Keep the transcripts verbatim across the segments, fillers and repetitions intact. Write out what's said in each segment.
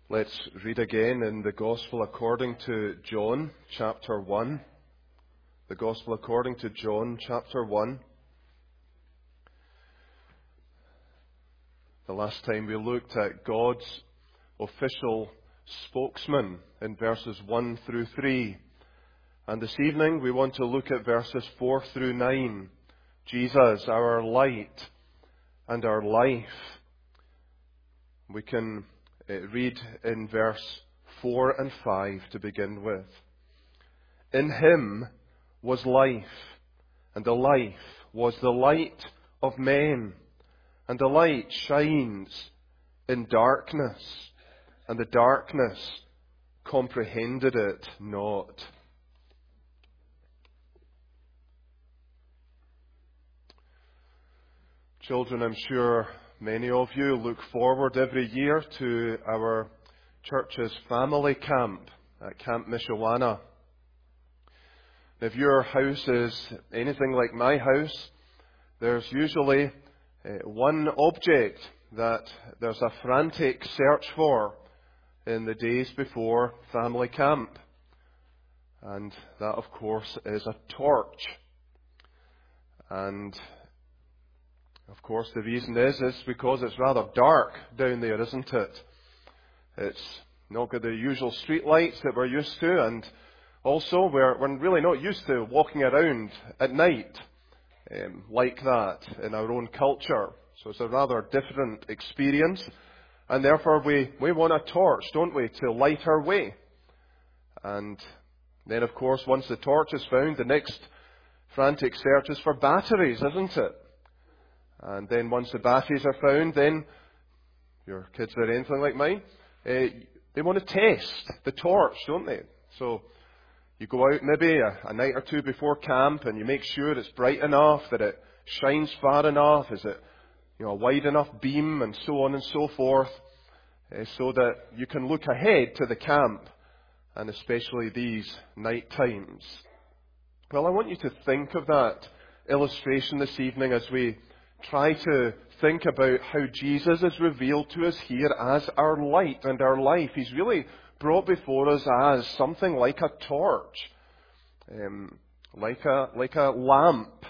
Let's read again in the Gospel according to John, chapter one. The Gospel according to John, chapter one. The last time we looked at God's official spokesman in verses one through three. And this evening we want to look at verses four through nine. Jesus, our light and our life. We can uh, read in verse four and five to begin with. In him was life, and the life was the light of men. And the light shines in darkness, and the darkness comprehended it not. Children, I'm sure many of you look forward every year to our church's family camp at Camp Mishawana. If your house is anything like my house, there's usually uh, one object that there's a frantic search for in the days before family camp. And that, of course, is a torch. And of course, the reason is, is because it's rather dark down there, isn't it? It's not got the usual street lights that we're used to, and also we're, we're really not used to walking around at night um, like that in our own culture. So it's a rather different experience, and therefore we, we want a torch, don't we, to light our way. And then, of course, once the torch is found, the next frantic search is for batteries, isn't it? And then once the batteries are found, then your kids are anything like mine, uh, they want to test the torch, don't they? So you go out maybe a, a night or two before camp and you make sure it's bright enough, that it shines far enough, is it you know, a wide enough beam, and so on and so forth, uh, so that you can look ahead to the camp, and especially these night times. Well, I want you to think of that illustration this evening as we try to think about how Jesus is revealed to us here as our light and our life. He's really brought before us as something like a torch, um, like a like a lamp.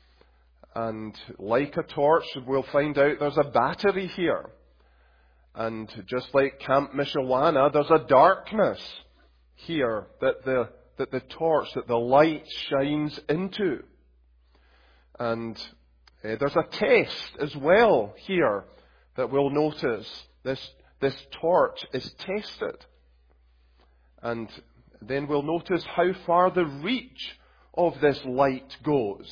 And like a torch, we'll find out there's a battery here. And just like Camp Mishawana, there's a darkness here that the that the torch, that the light shines into. And Uh, there's a test as well here that we'll notice. This, this torch is tested. And then we'll notice how far the reach of this light goes.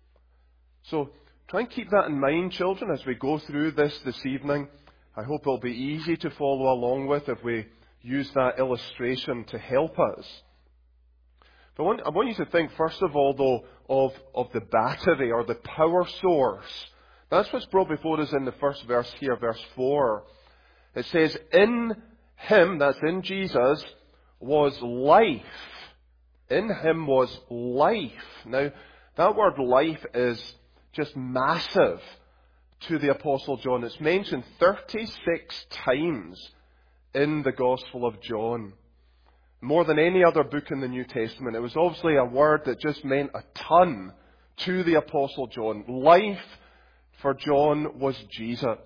So try and keep that in mind, children, as we go through this this evening. I hope it'll be easy to follow along with if we use that illustration to help us. But I want, I want you to think, first of all, though, of, of the battery or the power source. That's what's brought before us in the first verse here, verse four. It says, in him, that's in Jesus, was life. In him was life. Now, that word life is just massive to the Apostle John. It's mentioned thirty-six times in the Gospel of John. More than any other book in the New Testament. It was obviously a word that just meant a ton to the Apostle John. Life for John was Jesus.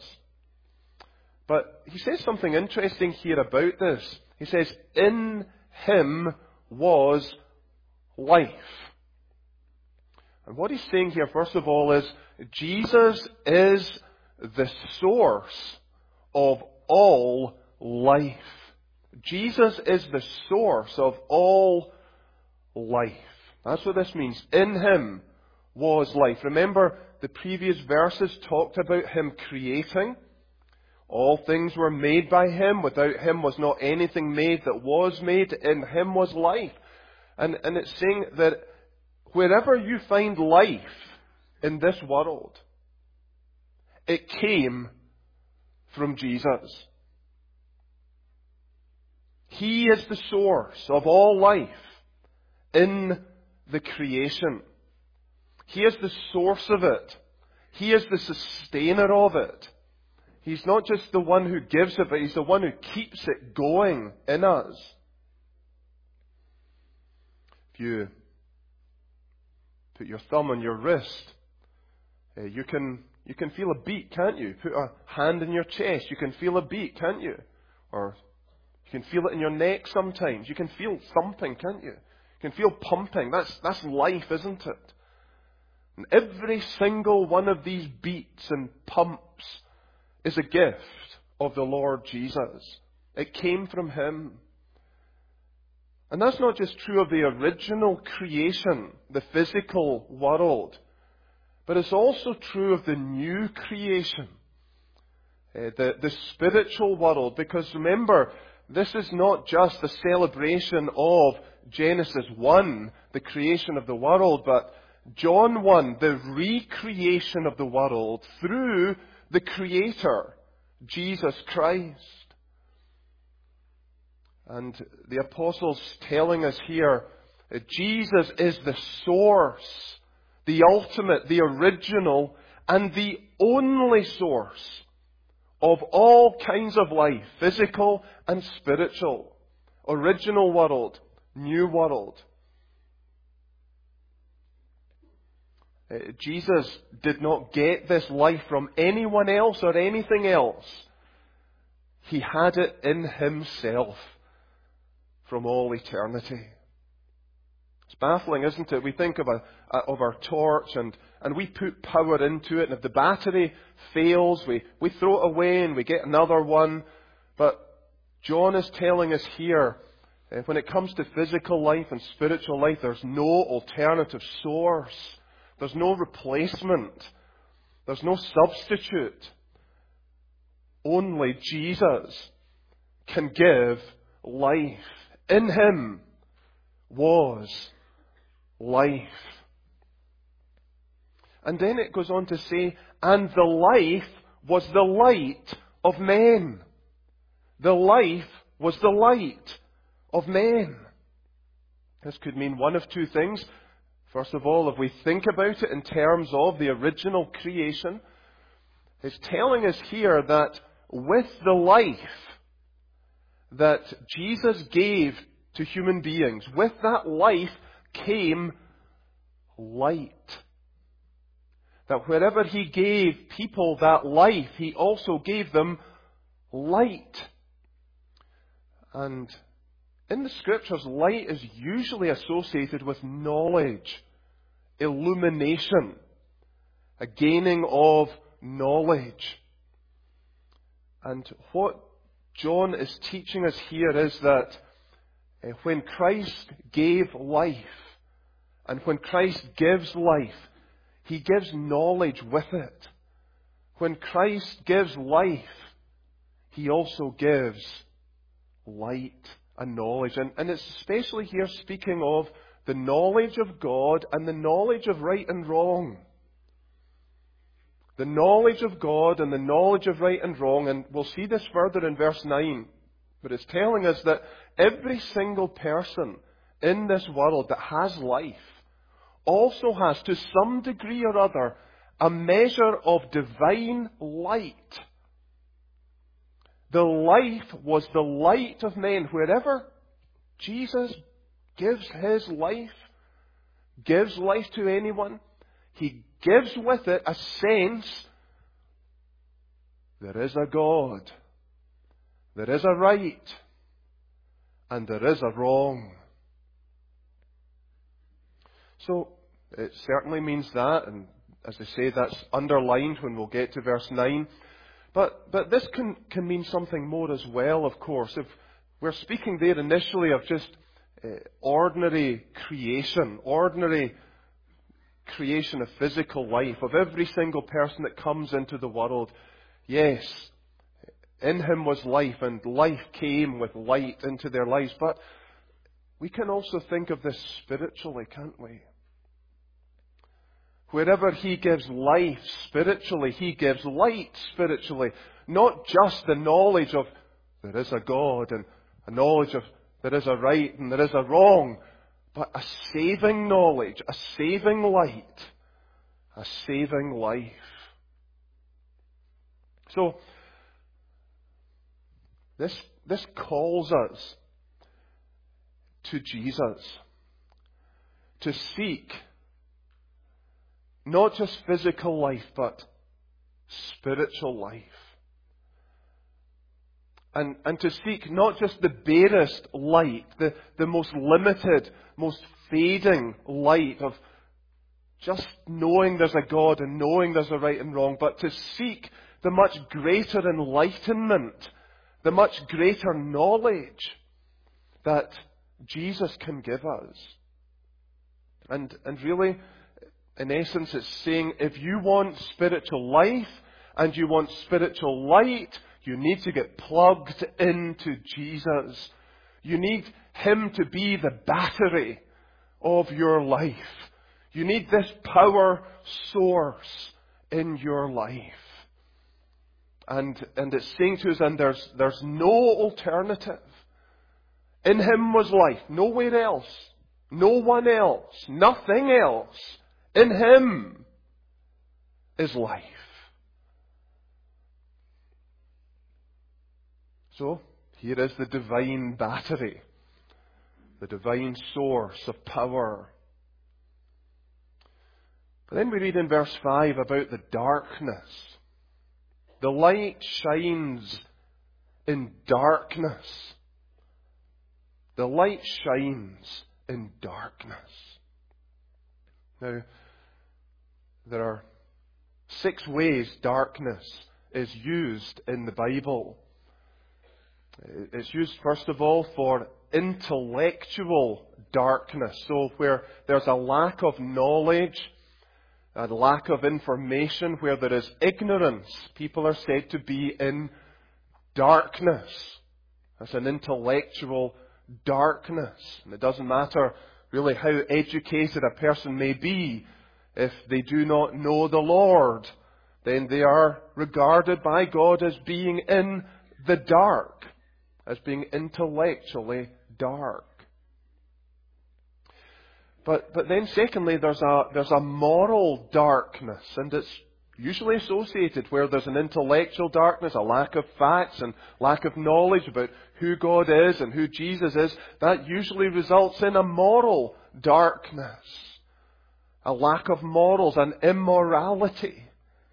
But he says something interesting here about this. He says, in him was life. And what he's saying here, first of all, is Jesus is the source of all life. Jesus is the source of all life. That's what this means. In him was life. Remember, the previous verses talked about him creating. All things were made by him. Without him was not anything made that was made. In him was life. And, and it's saying that wherever you find life in this world, it came from Jesus. He is the source of all life in the creation. He is the source of it. He is the sustainer of it. He's not just the one who gives it, but He's the one who keeps it going in us. If you put your thumb on your wrist, uh, you can you can feel a beat, can't you? Put a hand in your chest, you can feel a beat, can't you? Or you can feel it in your neck sometimes. You can feel something, can't you? You can feel pumping. That's that's life, isn't it? And every single one of these beats and pumps is a gift of the Lord Jesus. It came from Him. And that's not just true of the original creation, the physical world, but it's also true of the new creation, uh, the, the spiritual world. Because remember, this is not just a celebration of Genesis one, the creation of the world, but John one, the recreation of the world through the Creator, Jesus Christ. And the Apostle's telling us here that Jesus is the source, the ultimate, the original, and the only source of all kinds of life, physical and spiritual. Original world, new world. Uh, Jesus did not get this life from anyone else or anything else. He had it in Himself from all eternity. It's baffling, isn't it? We think of, a, of our torch and, and we put power into it, and if the battery fails, we, we throw it away and we get another one. But John is telling us here, uh, when it comes to physical life and spiritual life, there's no alternative source. There's no replacement. There's no substitute. Only Jesus can give life. In Him was life. And then it goes on to say, and the life was the light of men. The life was the light of men. This could mean one of two things. First of all, if we think about it in terms of the original creation, it's telling us here that with the life that Jesus gave to human beings, with that life came light. That wherever He gave people that life, He also gave them light. And in the Scriptures, light is usually associated with knowledge, illumination, a gaining of knowledge. And what John is teaching us here is that uh, when Christ gave life, and when Christ gives life, He gives knowledge with it. When Christ gives life, He also gives light and knowledge. And, and it's especially here speaking of the knowledge of God and the knowledge of right and wrong. The knowledge of God and the knowledge of right and wrong, and we'll see this further in verse nine, but it's telling us that every single person in this world that has life also has, to some degree or other, a measure of divine light. The life was the light of men. Wherever Jesus gives His life, gives life to anyone, He gives with it a sense there is a God, there is a right, and there is a wrong. So it certainly means that, and as I say, that's underlined when we'll get to verse nine. But but this can, can mean something more as well, of course. If we're speaking there initially of just uh, ordinary creation, ordinary creation of physical life, of every single person that comes into the world. Yes, in Him was life, and life came with light into their lives. But we can also think of this spiritually, can't we? Wherever He gives life spiritually, He gives light spiritually. Not just the knowledge of there is a God and a knowledge of there is a right and there is a wrong, but a saving knowledge, a saving light, a saving life. So, This, this calls us to Jesus, to seek not just physical life, but spiritual life. And, and to seek not just the barest light, the, the most limited, most fading light of just knowing there's a God and knowing there's a right and wrong, but to seek the much greater enlightenment, the much greater knowledge that Jesus can give us. And, and really, in essence, it's saying if you want spiritual life and you want spiritual light, you need to get plugged into Jesus. You need Him to be the battery of your life. You need this power source in your life. And, and it's saying to us, and there's, there's no alternative. In Him was life, nowhere else, no one else, nothing else. In Him is life. So, here is the divine battery, the divine source of power. But then we read in verse five about the darkness. The light shines in darkness. The light shines in darkness. Now, there are six ways darkness is used in the Bible. It's used, first of all, for intellectual darkness. So where there's a lack of knowledge, a lack of information, where there is ignorance, people are said to be in darkness. That's an intellectual darkness. And it doesn't matter really how educated a person may be. If they do not know the Lord, then they are regarded by God as being in the dark, as being intellectually dark. But but then secondly, there's a there's a moral darkness, and it's usually associated where there's an intellectual darkness, a lack of facts and lack of knowledge about who God is and who Jesus is. That usually results in a moral darkness, a lack of morals and immorality,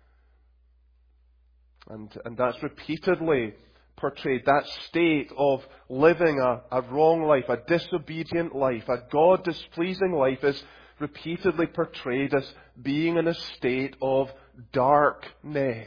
and and that's repeatedly portrayed. That state of living a, a wrong life, a disobedient life, a God-displeasing life is repeatedly portrayed as being in a state of darkness.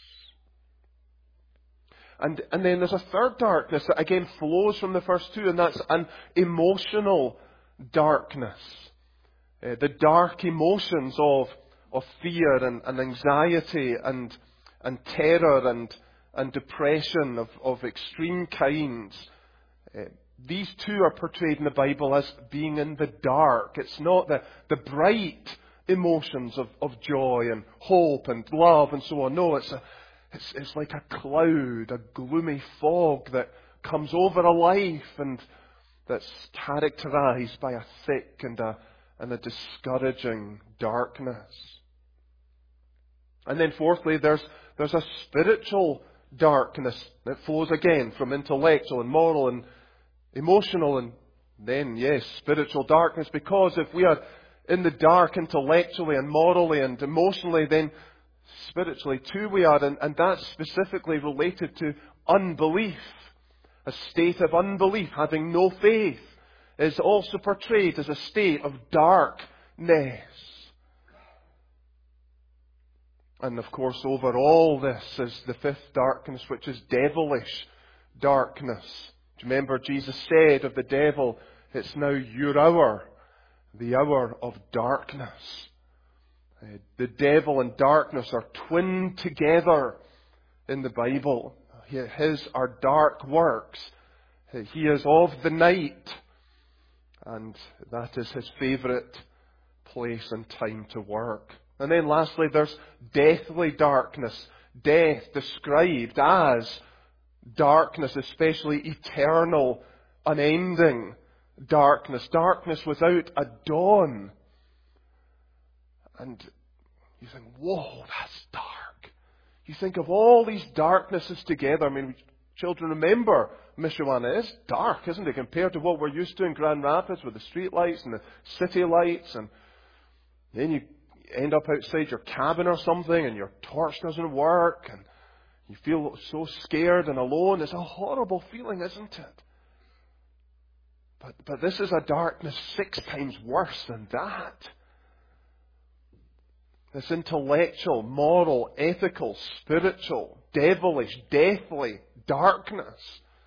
And, and then there's a third darkness that again flows from the first two, and that's an emotional darkness. Uh, the dark emotions of, of fear and, and anxiety and, and terror and and depression of, of extreme kinds. Uh, these two are portrayed in the Bible as being in the dark. It's not the, the bright emotions of, of joy and hope and love and so on. No, it's, a, it's, it's like a cloud, a gloomy fog that comes over a life and that's characterized by a thick and a, and a discouraging darkness. And then fourthly, there's, there's a spiritual darkness that flows again from intellectual and moral and emotional and then, yes, spiritual darkness. Because if we are in the dark intellectually and morally and emotionally, then spiritually too we are. And, and that's specifically related to unbelief. A state of unbelief, having no faith, is also portrayed as a state of darkness. And of course, over all this is the fifth darkness, which is devilish darkness. Do you remember Jesus said of the devil, it's now your hour, the hour of darkness. Uh, the devil and darkness are twinned together in the Bible. His are dark works. He is of the night. And that is his favourite place and time to work. And then lastly, there's deathly darkness. Death described as darkness, especially eternal, unending darkness. Darkness without a dawn. And you think, whoa, that's dark. You think of all these darknesses together. I mean, Children, remember, Mishawanda is dark, isn't it, compared to what we're used to in Grand Rapids with the street lights and the city lights, and then you end up outside your cabin or something and your torch doesn't work and you feel so scared and alone. It's a horrible feeling, isn't it? But, but this is a darkness six times worse than that. This intellectual, moral, ethical, spiritual, devilish, deathly darkness.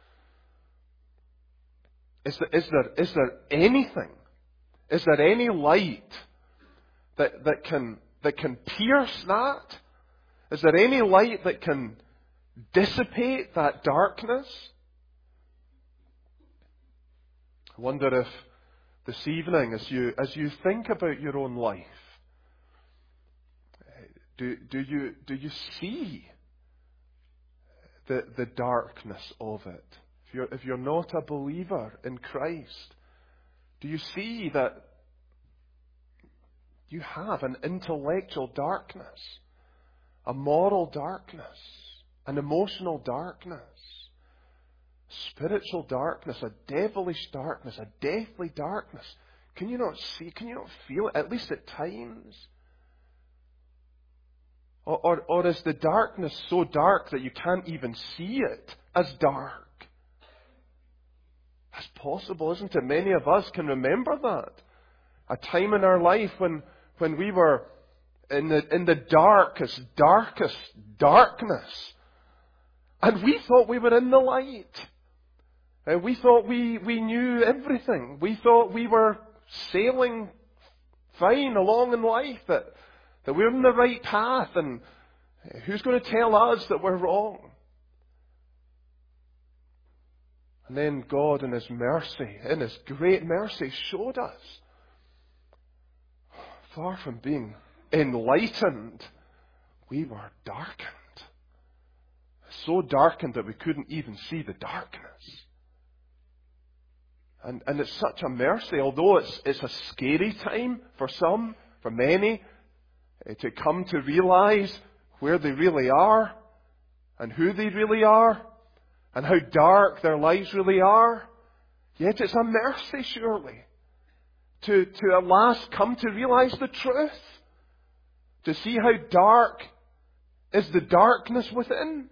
Is there, is there, is there anything, is there any light that, that can, that can pierce that? Is there any light that can dissipate that darkness? I wonder if this evening, as you, as you think about your own life, do, do you, do you see the, the darkness of it? If you're, if you're not a believer in Christ, do you see that you have an intellectual darkness, a moral darkness, an emotional darkness, spiritual darkness, a devilish darkness, a deathly darkness? Can you not see, can you not feel it, at least at times? Or, or, or is the darkness so dark that you can't even see it as dark? That's possible, isn't it? Many of us can remember that. A time in our life when, when we were in the, in the darkest, darkest darkness. And we thought we were in the light. And we thought we, we knew everything. We thought we were sailing fine along in life, that, that we're in the right path, and who's going to tell us that we're wrong? And then God in His mercy, in His great mercy, showed us, far from being enlightened, we were darkened. So darkened that we couldn't even see the darkness. And, and it's such a mercy, although it's, it's a scary time for some, for many, to come to realize where they really are and who they really are and how dark their lives really are. Yet it's a mercy, surely, to, to at last come to realize the truth, to see how dark is the darkness within.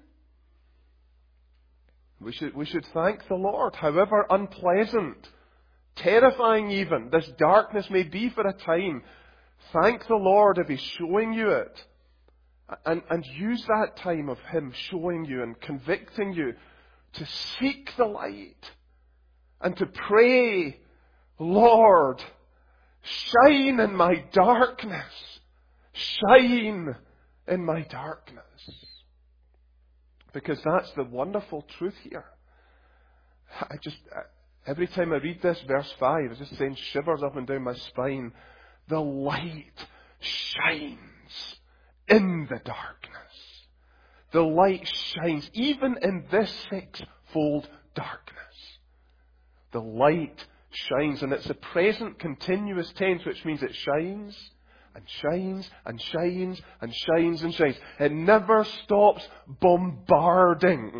We should, we should thank the Lord, however unpleasant, terrifying even this darkness may be for a time. Thank the Lord if He's showing you it. And, and use that time of Him showing you and convicting you to seek the light and to pray, Lord, shine in my darkness. Shine in my darkness. Because that's the wonderful truth here. I just, every time I read this, verse five, it just sends shivers up and down my spine. The light shines in the darkness. The light shines even in this sixfold darkness. The light shines, and it's a present continuous tense, which means it shines and shines and shines and shines and shines. It never stops bombarding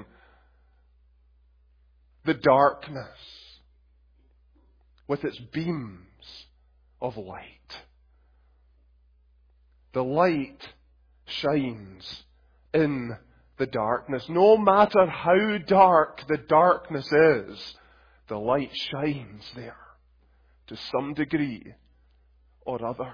the darkness with its beams of light. The light shines in the darkness. No matter how dark the darkness is, the light shines there to some degree or other.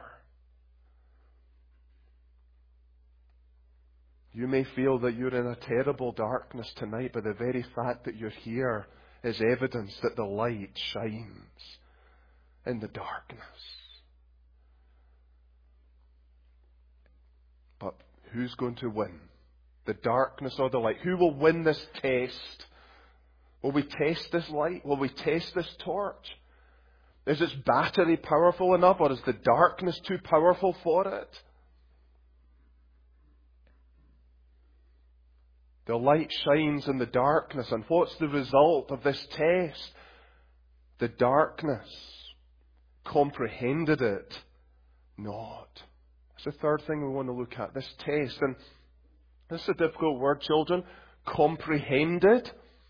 You may feel that you're in a terrible darkness tonight, but the very fact that you're here is evidence that the light shines in the darkness. But who's going to win? The darkness or the light? Who will win this test? Will we test this light? Will we test this torch? Is its battery powerful enough, or is the darkness too powerful for it? The light shines in the darkness, and what's the result of this test? The darkness comprehended it not. That's the third thing we want to look at, this test. And this is a difficult word, children. Comprehended.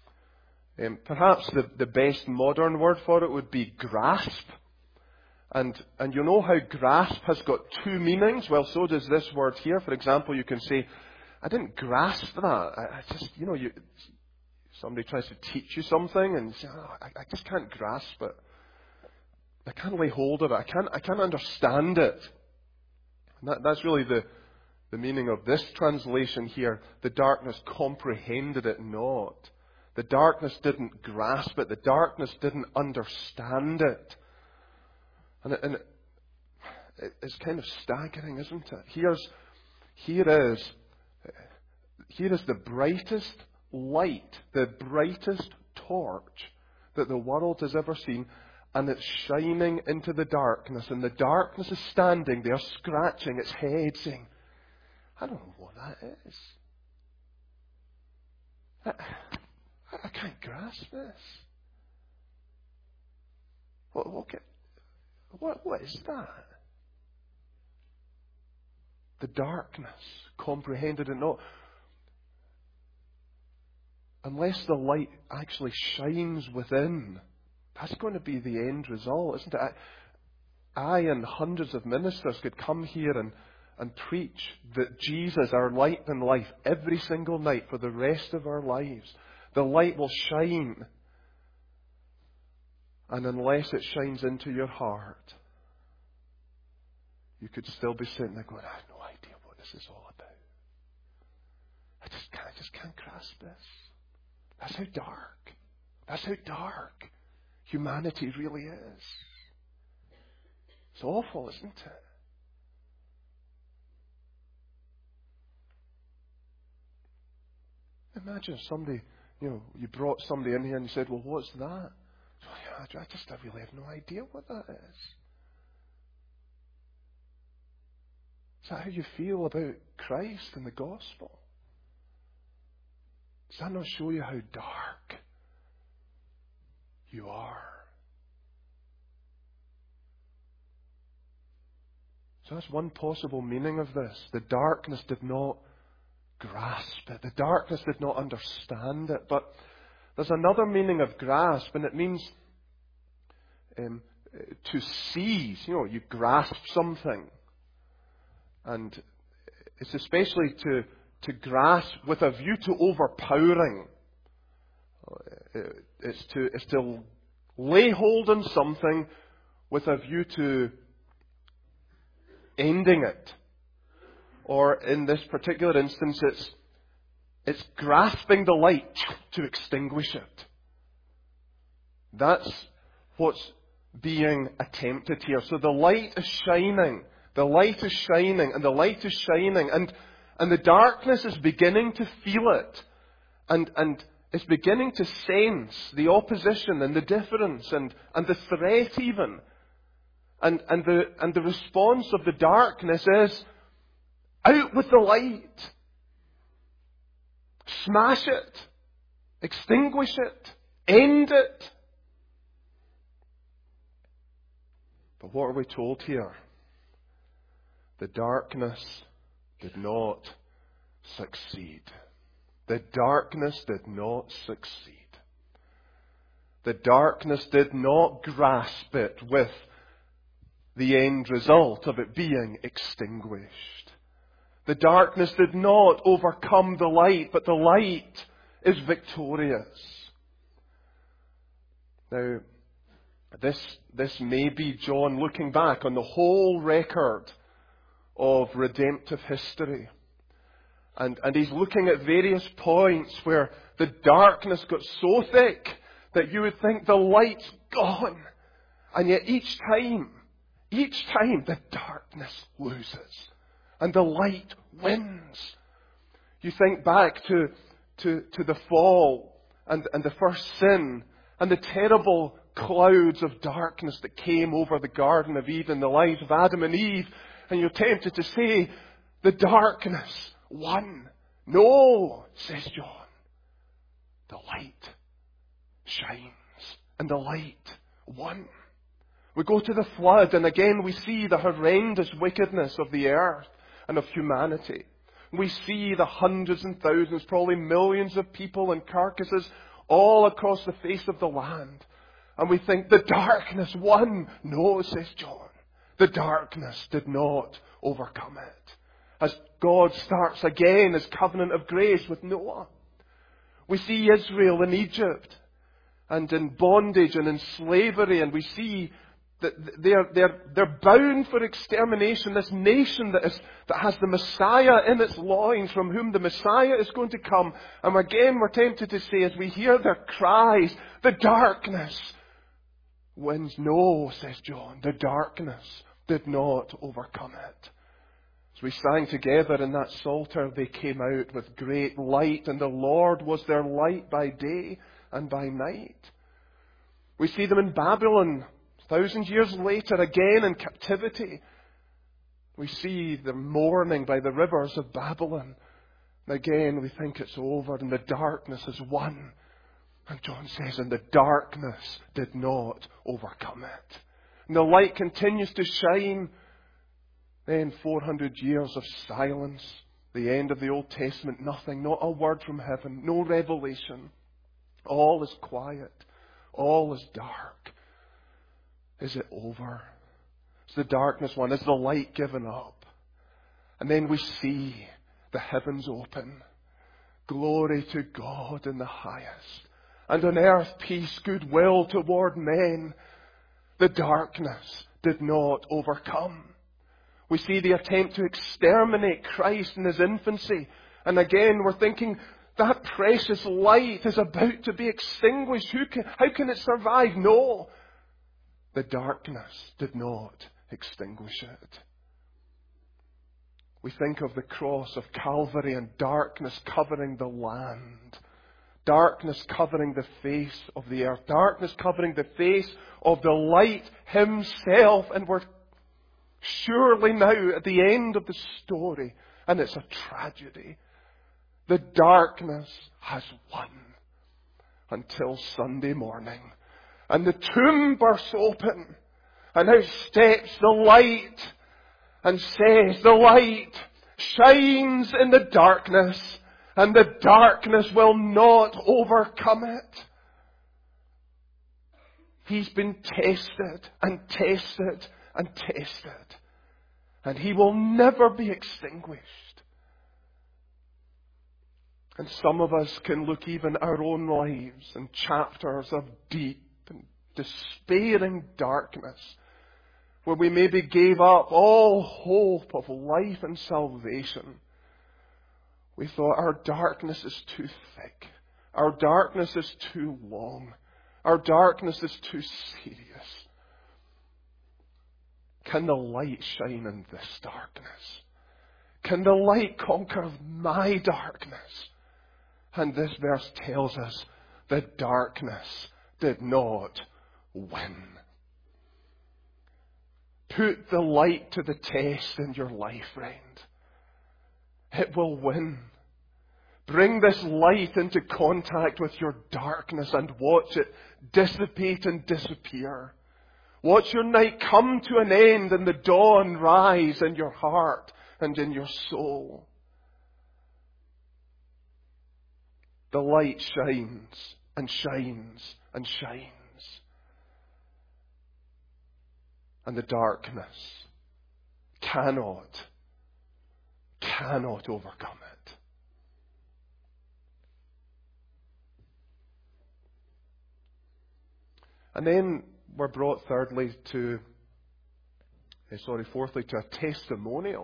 Um, perhaps the, the best modern word for it would be grasp. And, and you know how grasp has got two meanings? Well, so does this word here. For example, you can say, I didn't grasp that. I, I just, you know, you, somebody tries to teach you something and you say, oh, I, I just can't grasp it. I can't lay hold of it. I can't, I can't understand it. And that, that's really the, the meaning of this translation here. The darkness comprehended it not. The darkness didn't grasp it. The darkness didn't understand it. And, it, and it, it's kind of staggering, isn't it? Here's, here is, here is the brightest light, the brightest torch that the world has ever seen, and it's shining into the darkness, and the darkness is standing there scratching its head saying, I don't know what that is. I, I can't grasp this. What, what, what, what is that? The darkness comprehended it not. Unless the light actually shines within, that's going to be the end result, isn't it? I, I and hundreds of ministers could come here and, and preach that Jesus, our light in life, every single night for the rest of our lives. The light will shine. And unless it shines into your heart, you could still be sitting there going, I have no idea what this is all about. I just can't, I just can't grasp this. That's how dark. That's how dark humanity really is. It's awful, isn't it? Imagine if somebody, you know, you brought somebody in here and you said, well, what's that? Oh, yeah, I just I really have no idea what that is. Is that how you feel about Christ and the gospel? Does that not show you how dark you are? So that's one possible meaning of this. The darkness did not grasp it. The darkness did not understand it. But there's another meaning of grasp, and it means um, to seize. You know, you grasp something. And it's especially to, to grasp with a view to overpowering. It's to, it's to lay hold on something with a view to ending it. Or in this particular instance, it's, it's grasping the light to extinguish it. That's what's being attempted here. So the light is shining. The light is shining, and the light is shining, and, and the darkness is beginning to feel it. And, and it's beginning to sense the opposition and the difference and, and the threat even. And, and, the, and the response of the darkness is, out with the light. Smash it. Extinguish it. End it. But what are we told here? The darkness did not succeed. The darkness did not succeed. The darkness did not grasp it with the end result of it being extinguished. The darkness did not overcome the light, but the light is victorious. Now, this, this may be John looking back on the whole record of redemptive history. And, and he's looking at various points where the darkness got so thick that you would think the light's gone. And yet each time, each time the darkness loses and the light wins. You think back to, to, to the fall and, and the first sin and the terrible clouds of darkness that came over the Garden of Eden, the lives of Adam and Eve. And you're tempted to say, the darkness won. No, says John. The light shines. And the light won. We go to the flood, and again we see the horrendous wickedness of the earth and of humanity. We see the hundreds and thousands, probably millions of people and carcasses all across the face of the land. And we think the darkness won. No, says John. The darkness did not overcome it. As God starts again His covenant of grace with Noah. We see Israel in Egypt and in bondage and in slavery, and we see that they're, they're, they're bound for extermination. This nation that, is, that has the Messiah in its loins, from whom the Messiah is going to come. And again we're tempted to say, as we hear their cries, the darkness wins. No, says John, the darkness did not overcome it. As we sang together in that psalter, they came out with great light, and the Lord was their light by day and by night. We see them in Babylon, thousand years later, again in captivity. We see them mourning by the rivers of Babylon. And again we think it's over and the darkness has won. And John says, and the darkness did not overcome it. And the light continues to shine. Then four hundred years of silence. The end of the Old Testament, nothing, not a word from heaven, no revelation. All is quiet. All is dark. Is it over? Is the darkness won? Is the light given up? And then we see the heavens open. Glory to God in the highest. And on earth peace, goodwill toward men. The darkness did not overcome. We see the attempt to exterminate Christ in His infancy. And again we're thinking, that precious light is about to be extinguished. Who can, how can it survive? No. The darkness did not extinguish it. We think of the cross of Calvary and darkness covering the land. Darkness covering the face of the earth. Darkness covering the face of the light Himself. And we're surely now at the end of the story. And it's a tragedy. The darkness has won until Sunday morning. And the tomb bursts open. And out steps the light. And says, the light shines in the darkness. And the darkness will not overcome it. He's been tested and tested and tested. And He will never be extinguished. And some of us can look even at our own lives and chapters of deep and despairing darkness, where we maybe gave up all hope of life and salvation. We thought our darkness is too thick. Our darkness is too long. Our darkness is too serious. Can the light shine in this darkness? Can the light conquer my darkness? And this verse tells us that darkness did not win. Put the light to the test in your life, friend. It will win. Bring this light into contact with your darkness and watch it dissipate and disappear. Watch your night come to an end and the dawn rise in your heart and in your soul. The light shines and shines and shines. And the darkness cannot, cannot overcome it. And then we're brought thirdly to, eh, sorry, fourthly to a testimonial.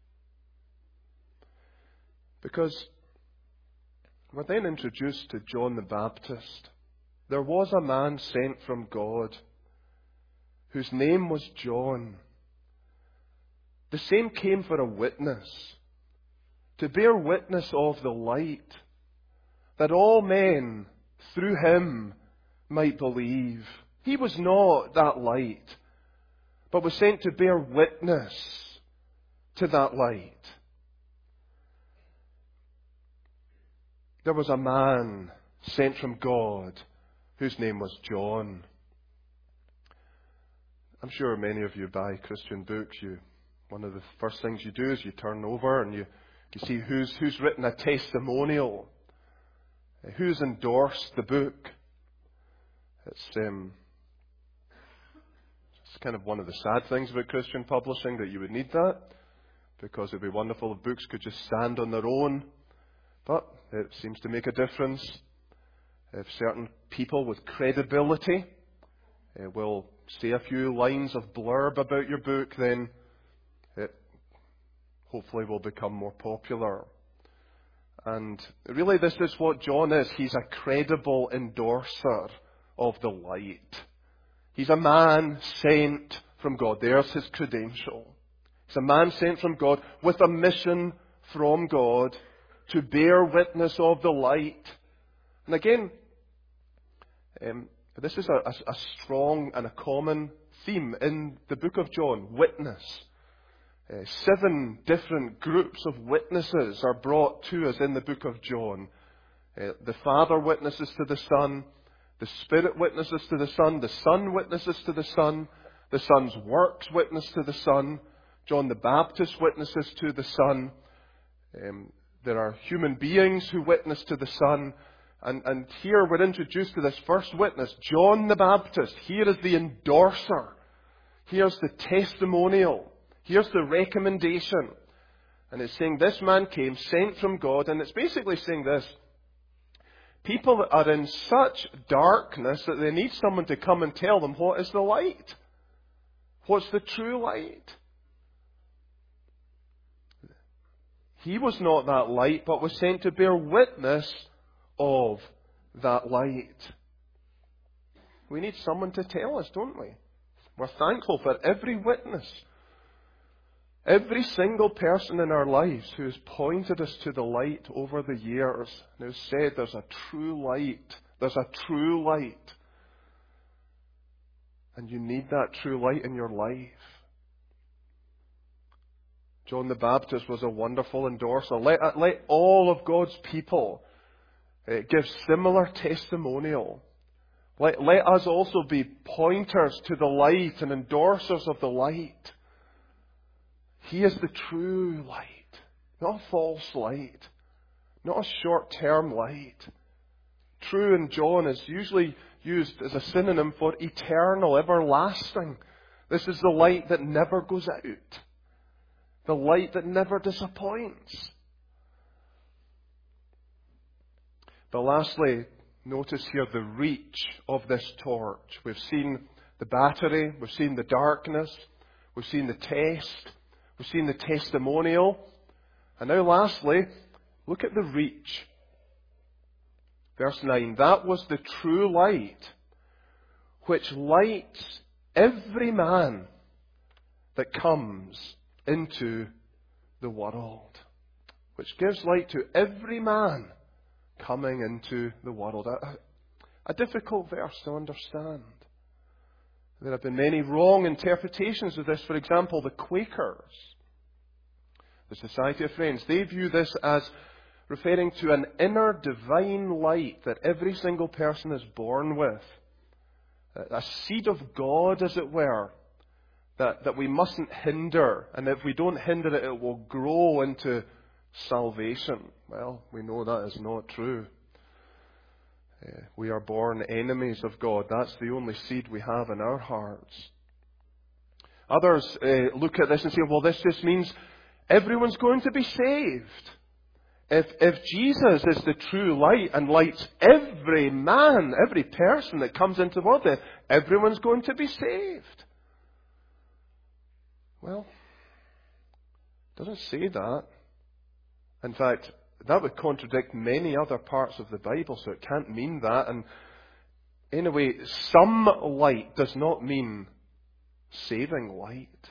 Because we're then introduced to John the Baptist. There was a man sent from God whose name was John. The same came for a witness, to bear witness of the light, that all men through him might believe. He was not that light, but was sent to bear witness to that light. There was a man sent from God whose name was John. I'm sure many of you buy Christian books. You, one of the first things you do is you turn over and you, you see who's, who's written a testimonial Uh, who's endorsed the book? It's, um, it's kind of one of the sad things about Christian publishing, that you would need that, because it would be wonderful if books could just stand on their own. But it seems to make a difference if certain people with credibility uh, will say a few lines of blurb about your book, then it hopefully will become more popular. And really this is what John is. He's a credible endorser of the light. He's a man sent from God. There's his credential. He's a man sent from God with a mission from God to bear witness of the light. And again, um, this is a, a, a strong and a common theme in the book of John, witness. Uh, seven different groups of witnesses are brought to us in the book of John. Uh, the Father witnesses to the Son. The Spirit witnesses to the Son. The Son witnesses to the Son. The Son's works witness to the Son. John the Baptist witnesses to the Son. Um, there are human beings who witness to the Son. And, and here we're introduced to this first witness, John the Baptist. Here is the endorser. Here's the testimonial. Here's the recommendation. And it's saying this man came, sent from God. And it's basically saying this. People are in such darkness that they need someone to come and tell them what is the light. What's the true light? He was not that light, but was sent to bear witness of that light. We need someone to tell us, don't we? We're thankful for every witness. Every single person in our lives who has pointed us to the light over the years and who said there's a true light. There's a true light. And you need that true light in your life. John the Baptist was a wonderful endorser. Let, let all of God's people uh, give similar testimonial. Let, let us also be pointers to the light and endorsers of the light. He is the true light, not a false light, not a short-term light. True in John is usually used as a synonym for eternal, everlasting. This is the light that never goes out. The light that never disappoints. But lastly, notice here the reach of this torch. We've seen the battery, we've seen the darkness, we've seen the test, we've seen the testimonial. And now lastly, look at the reach. Verse nine, that was the true light, which lights every man that comes into the world. Which gives light to every man coming into the world. A, a difficult verse to understand. There have been many wrong interpretations of this. For example, the Quakers, the Society of Friends, they view this as referring to an inner divine light that every single person is born with. A seed of God, as it were, that, that we mustn't hinder. And if we don't hinder it, it will grow into salvation. Well, we know that is not true. Uh, we are born enemies of God. That's the only seed we have in our hearts. Others uh, look at this and say, well, this just means everyone's going to be saved. If, if Jesus is the true light and lights every man, every person that comes into the world, then everyone's going to be saved. Well, it doesn't say that. In fact, that would contradict many other parts of the Bible, so it can't mean that. And anyway, some light does not mean saving light.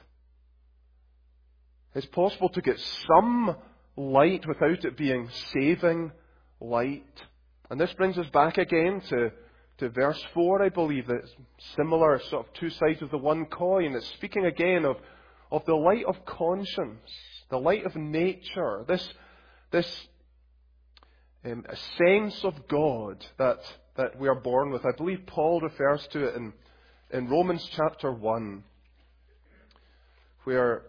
It's possible to get some light without it being saving light. And this brings us back again to, to verse four, I believe. That's similar, sort of two sides of the one coin. It's speaking again of, of the light of conscience, the light of nature, this, this um, sense of God that, that we are born with. I believe Paul refers to it in, in Romans chapter one, where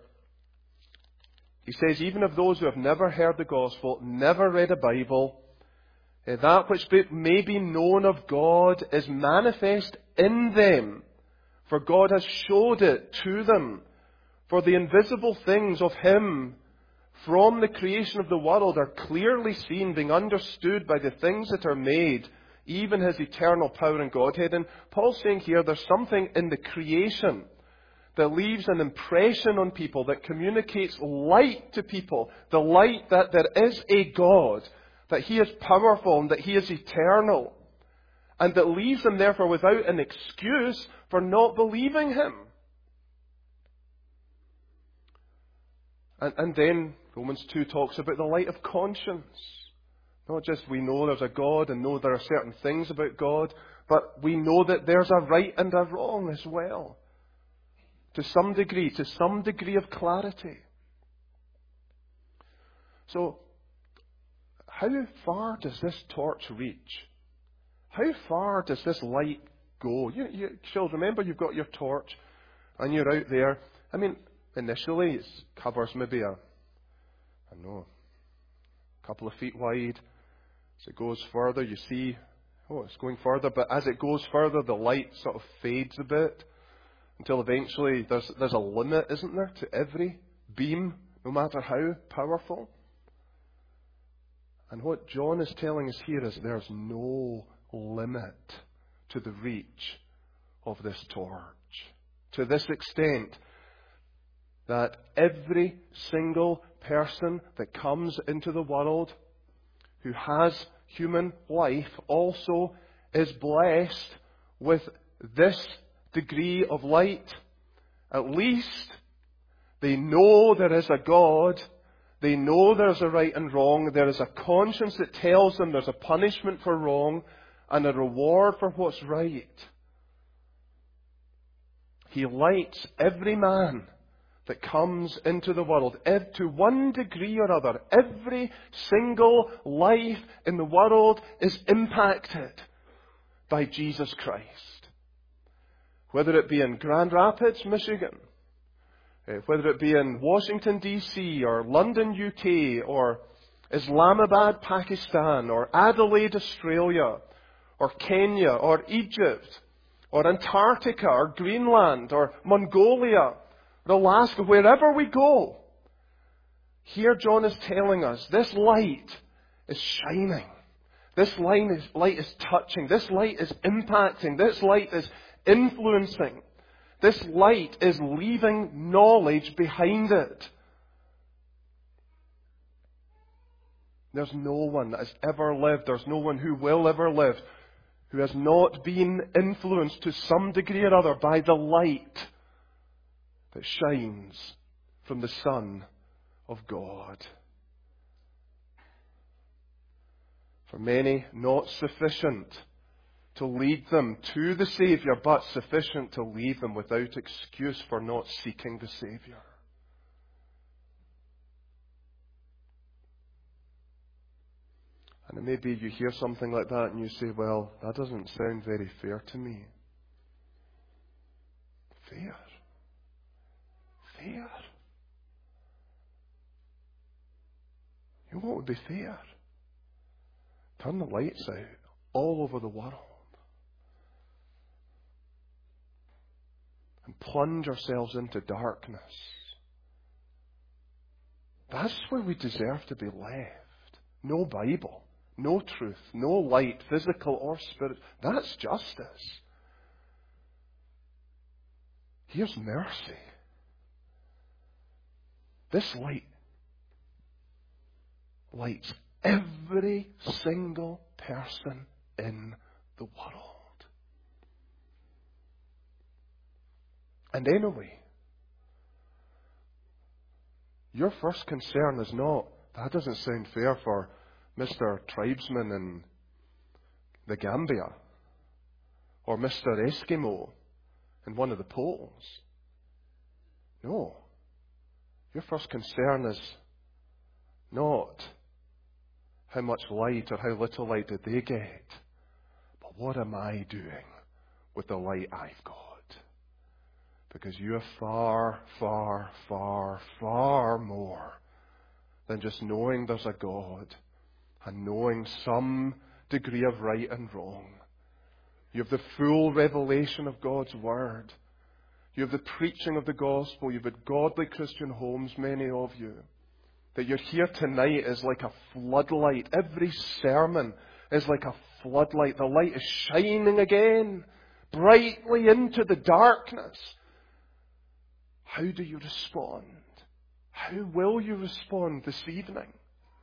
he says, even of those who have never heard the gospel, never read a Bible, Uh, that which be, may be known of God is manifest in them, for God has showed it to them. For the invisible things of Him from the creation of the world are clearly seen, being understood by the things that are made, even His eternal power and Godhead. And Paul's saying here there's something in the creation that leaves an impression on people, that communicates light to people, the light that there is a God, that He is powerful and that He is eternal, and that leaves them therefore without an excuse for not believing Him. And, and then Romans two talks about the light of conscience. Not just we know there's a God and know there are certain things about God, but we know that there's a right and a wrong as well. To some degree, to some degree of clarity. So, how far does this torch reach? How far does this light go? You, you, children, remember you've got your torch and you're out there. I mean, initially it covers maybe a, I don't know, a couple of feet wide. As it goes further, you see, oh, it's going further. But as it goes further, the light sort of fades a bit, until eventually there's, there's a limit, isn't there, to every beam, no matter how powerful. And what John is telling us here is there's no limit to the reach of this torch. To this extent, that every single person that comes into the world who has human life also is blessed with this degree of light. At least they know there is a God. They know there's a right and wrong. There is a conscience that tells them there's a punishment for wrong and a reward for what's right. He lights every man that comes into the world. If to one degree or other, every single life in the world is impacted by Jesus Christ. Whether it be in Grand Rapids, Michigan, whether it be in Washington, D C, or London, U K, or Islamabad, Pakistan, or Adelaide, Australia, or Kenya, or Egypt, or Antarctica, or Greenland, or Mongolia, or Alaska, wherever we go. Here John is telling us this light is shining. This light is, light is touching. This light is impacting. This light is influencing. This light is leaving knowledge behind it. There's no one that has ever lived, there's no one who will ever live, who has not been influenced to some degree or other by the light that shines from the Son of God. For many, not sufficient to lead them to the Saviour, but sufficient to leave them without excuse for not seeking the Saviour. And maybe you hear something like that and you say, well, that doesn't sound very fair to me. Fair? Fair? You know what would be fair? Turn the lights out all over the world and plunge ourselves into darkness. That's where we deserve to be left. No Bible, no truth, no light, physical or spirit. That's justice. Here's mercy. This light lights every single person in the world. And anyway, your first concern is not, that doesn't sound fair for Mister Tribesman in the Gambia, or Mister Eskimo in one of the poles. No. Your first concern is not how much light or how little light did they get, but what am I doing with the light I've got? Because you have far, far, far, far more than just knowing there's a God and knowing some degree of right and wrong. You have the full revelation of God's Word. You have the preaching of the gospel. You've had godly Christian homes, many of you. That you're here tonight is like a floodlight. Every sermon is like a floodlight. The light is shining again, brightly into the darkness. How do you respond? How will you respond this evening?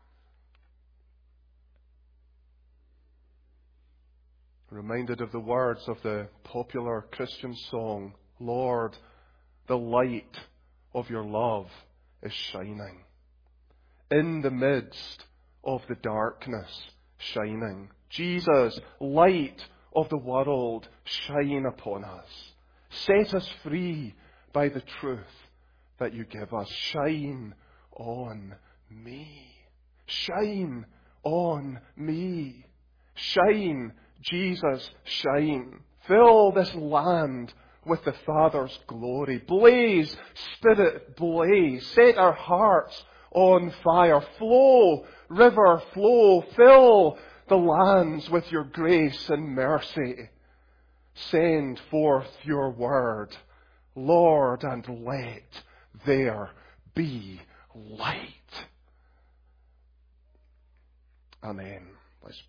Reminded of the words of the popular Christian song, Lord, the light of your love is shining. In the midst of the darkness, shining. Jesus, light of the world, shine upon us. Set us free by the truth that you give us. Shine on me. Shine on me. Shine, Jesus, shine. Fill this land with the Father's glory. Blaze, Spirit, blaze. Set our hearts on fire. Flow, river, flow. Fill the lands with your grace and mercy. Send forth your word, Lord, and let there be light. Amen. Let's